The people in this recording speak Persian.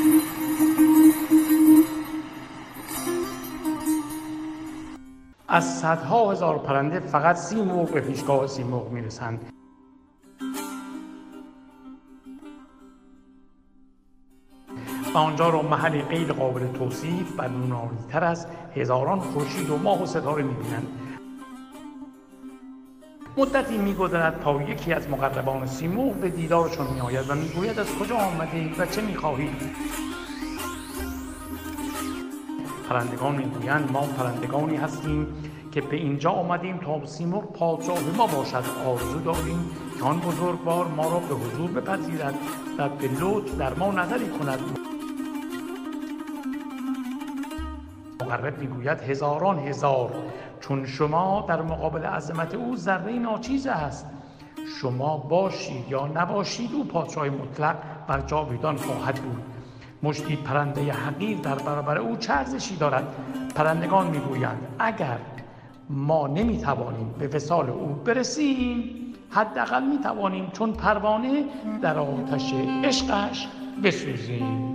از صدها هزار پرنده فقط سیمرغ به پیشگاه سیمرغ میرسند. و آنجا را محلی غیر قابل توصیف و نوناری‌تر از هزاران خورشید و ماه و ستاره می‌بینند. مدتی می‌گذرد تا یکی از مقربان سیمرغ به دیدارشان می‌آید و می‌گوید از کجا آمدید و چه می‌خواهید؟ پرندگان می‌گویند ما پرندگانی هستیم که به اینجا آمدیم تا سیمرغ پادشاه ما باشد. آرزو داریم که آن بزرگوار ما را به حضور بپذیرد و به لطف در ما نظری کند. مقرب میگوید هزاران هزار، چون شما در مقابل عظمت او ذره ناچیز است. شما باشید یا نباشید او پادشاه مطلق بر جاویدان خواهد بود. مشتی پرنده حقیر در برابر او چه ارزشی دارد؟ پرندگان میگویند اگر ما نمیتوانیم به وصال او برسیم، حداقل میتوانیم چون پروانه در آتش عشقش بسوزیم.